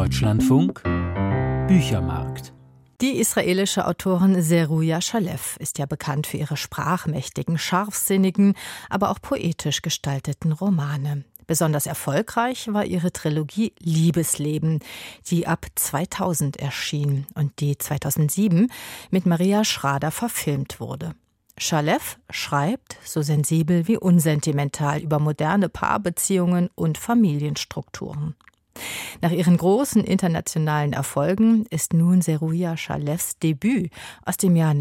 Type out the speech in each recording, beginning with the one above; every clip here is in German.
Deutschlandfunk Büchermarkt. Die israelische Autorin Zeruja Shalev ist ja bekannt für ihre sprachmächtigen, scharfsinnigen, aber auch poetisch gestalteten Romane. Besonders erfolgreich war ihre Trilogie Liebesleben, die ab 2000 erschien und die 2007 mit Maria Schrader verfilmt wurde. Shalev schreibt so sensibel wie unsentimental über moderne Paarbeziehungen und Familienstrukturen. Nach ihren großen internationalen Erfolgen ist nun Zeruja Shalevs Debüt aus dem Jahr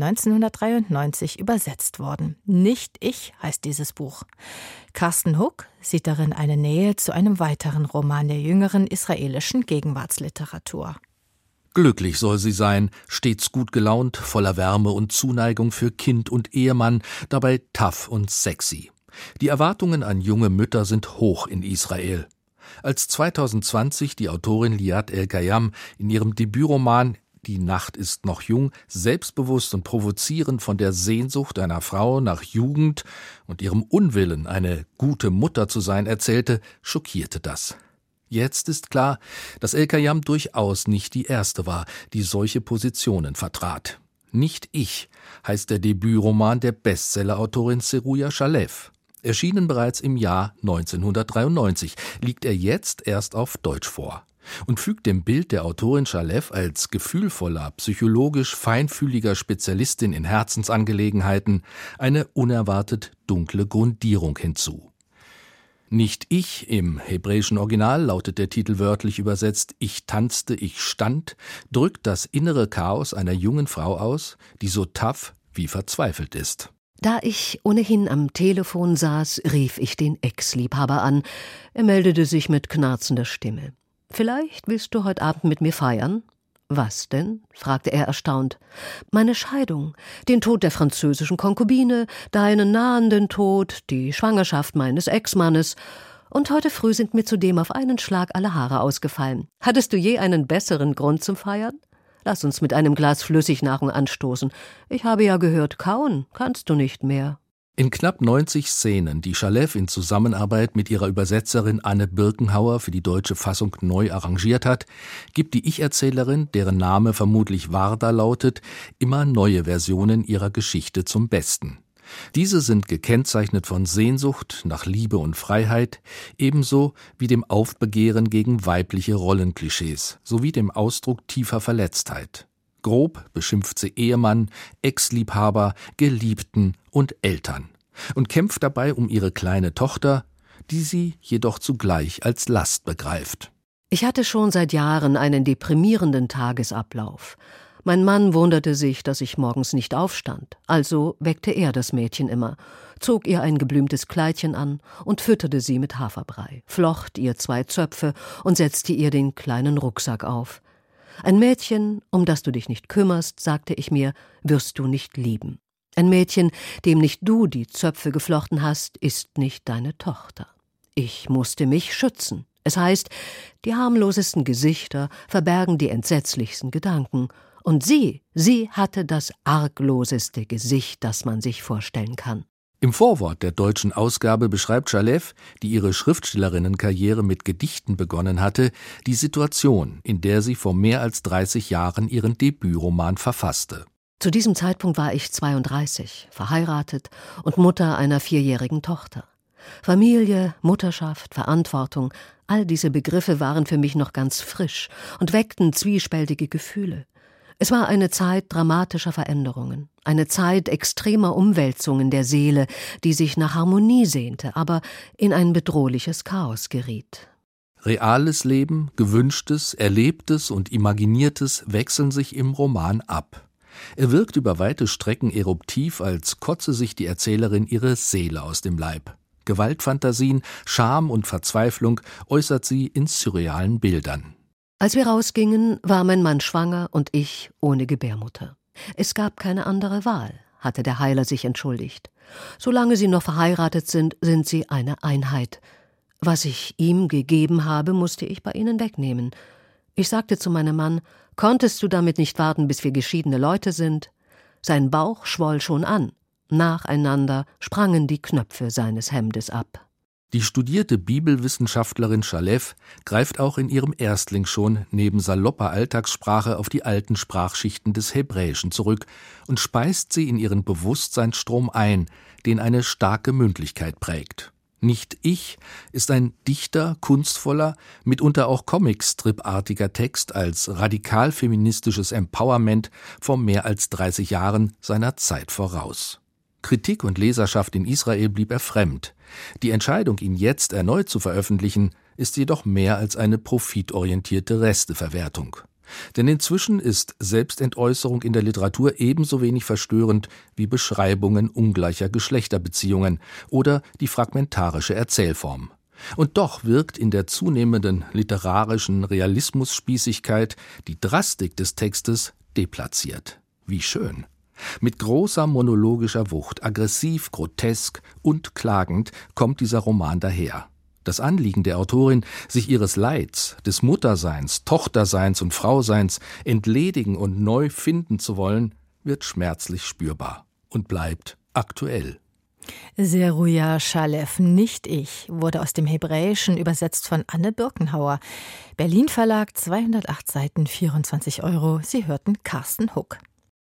1993 übersetzt worden. Nicht ich heißt dieses Buch. Carsten Huck sieht darin eine Nähe zu einem weiteren Roman der jüngeren israelischen Gegenwartsliteratur. Glücklich soll sie sein, stets gut gelaunt, voller Wärme und Zuneigung für Kind und Ehemann, dabei tough und sexy. Die Erwartungen an junge Mütter sind hoch in Israel. Als 2020 die Autorin Liat El-Gayyam in ihrem Debütroman »Die Nacht ist noch jung« selbstbewusst und provozierend von der Sehnsucht einer Frau nach Jugend und ihrem Unwillen, eine gute Mutter zu sein, erzählte, schockierte das. Jetzt ist klar, dass El-Gayyam durchaus nicht die erste war, die solche Positionen vertrat. »Nicht ich« heißt der Debütroman der Bestsellerautorin Zeruja Shalev. Erschienen bereits im Jahr 1993, liegt er jetzt erst auf Deutsch vor und fügt dem Bild der Autorin Shalev als gefühlvoller, psychologisch feinfühliger Spezialistin in Herzensangelegenheiten eine unerwartet dunkle Grundierung hinzu. »Nicht ich« im hebräischen Original lautet der Titel wörtlich übersetzt »Ich tanzte, ich stand«, drückt das innere Chaos einer jungen Frau aus, die so tough wie verzweifelt ist. Da ich ohnehin am Telefon saß, rief ich den Ex-Liebhaber an. Er meldete sich mit knarzender Stimme. »Vielleicht willst du heute Abend mit mir feiern?« »Was denn?« fragte er erstaunt. »Meine Scheidung, den Tod der französischen Konkubine, deinen nahenden Tod, die Schwangerschaft meines Ex-Mannes. Und heute früh sind mir zudem auf einen Schlag alle Haare ausgefallen. Hattest du je einen besseren Grund zum Feiern? Lass uns mit einem Glas Flüssignahrung anstoßen. Ich habe ja gehört, kauen kannst du nicht mehr.« In knapp 90 Szenen, die Shalev in Zusammenarbeit mit ihrer Übersetzerin Anne Birkenhauer für die deutsche Fassung neu arrangiert hat, gibt die Ich-Erzählerin, deren Name vermutlich Warda lautet, immer neue Versionen ihrer Geschichte zum Besten. Diese sind gekennzeichnet von Sehnsucht nach Liebe und Freiheit, ebenso wie dem Aufbegehren gegen weibliche Rollenklischees sowie dem Ausdruck tiefer Verletztheit. Grob beschimpft sie Ehemann, Ex-Liebhaber, Geliebten und Eltern und kämpft dabei um ihre kleine Tochter, die sie jedoch zugleich als Last begreift. Ich hatte schon seit Jahren einen deprimierenden Tagesablauf. Mein Mann wunderte sich, dass ich morgens nicht aufstand. Also weckte er das Mädchen immer, zog ihr ein geblümtes Kleidchen an und fütterte sie mit Haferbrei, flocht ihr 2 Zöpfe und setzte ihr den kleinen Rucksack auf. Ein Mädchen, um das du dich nicht kümmerst, sagte ich mir, wirst du nicht lieben. Ein Mädchen, dem nicht du die Zöpfe geflochten hast, ist nicht deine Tochter. Ich musste mich schützen. Es heißt, die harmlosesten Gesichter verbergen die entsetzlichsten Gedanken. Und sie hatte das argloseste Gesicht, das man sich vorstellen kann. Im Vorwort der deutschen Ausgabe beschreibt Shalev, die ihre Schriftstellerinnenkarriere mit Gedichten begonnen hatte, die Situation, in der sie vor mehr als 30 Jahren ihren Debütroman verfasste. Zu diesem Zeitpunkt war ich 32, verheiratet und Mutter einer 4-jährigen Tochter. Familie, Mutterschaft, Verantwortung, all diese Begriffe waren für mich noch ganz frisch und weckten zwiespältige Gefühle. Es war eine Zeit dramatischer Veränderungen, eine Zeit extremer Umwälzungen der Seele, die sich nach Harmonie sehnte, aber in ein bedrohliches Chaos geriet. Reales Leben, Gewünschtes, Erlebtes und Imaginiertes wechseln sich im Roman ab. Er wirkt über weite Strecken eruptiv, als kotze sich die Erzählerin ihre Seele aus dem Leib. Gewaltfantasien, Scham und Verzweiflung äußert sie in surrealen Bildern. Als wir rausgingen, war mein Mann schwanger und ich ohne Gebärmutter. Es gab keine andere Wahl, hatte der Heiler sich entschuldigt. Solange sie noch verheiratet sind, sind sie eine Einheit. Was ich ihm gegeben habe, musste ich bei ihnen wegnehmen. Ich sagte zu meinem Mann, konntest du damit nicht warten, bis wir geschiedene Leute sind? Sein Bauch schwoll schon an. Nacheinander sprangen die Knöpfe seines Hemdes ab. Die studierte Bibelwissenschaftlerin Shalev greift auch in ihrem Erstling schon neben salopper Alltagssprache auf die alten Sprachschichten des Hebräischen zurück und speist sie in ihren Bewusstseinsstrom ein, den eine starke Mündlichkeit prägt. Nicht ich ist ein dichter, kunstvoller, mitunter auch Comicstrip-artiger Text als radikal-feministisches Empowerment vor mehr als 30 Jahren seiner Zeit voraus. Kritik und Leserschaft in Israel blieb er fremd. Die Entscheidung, ihn jetzt erneut zu veröffentlichen, ist jedoch mehr als eine profitorientierte Resteverwertung. Denn inzwischen ist Selbstentäußerung in der Literatur ebenso wenig verstörend wie Beschreibungen ungleicher Geschlechterbeziehungen oder die fragmentarische Erzählform. Und doch wirkt in der zunehmenden literarischen Realismusspießigkeit die Drastik des Textes deplatziert. Wie schön! Mit großer monologischer Wucht, aggressiv, grotesk und klagend kommt dieser Roman daher. Das Anliegen der Autorin, sich ihres Leids, des Mutterseins, Tochterseins und Frauseins entledigen und neu finden zu wollen, wird schmerzlich spürbar und bleibt aktuell. Zeruja Shalev, nicht ich, wurde aus dem Hebräischen übersetzt von Anne Birkenhauer. Berlin Verlag, 208 Seiten, 24 €. Sie hörten Carsten Huck.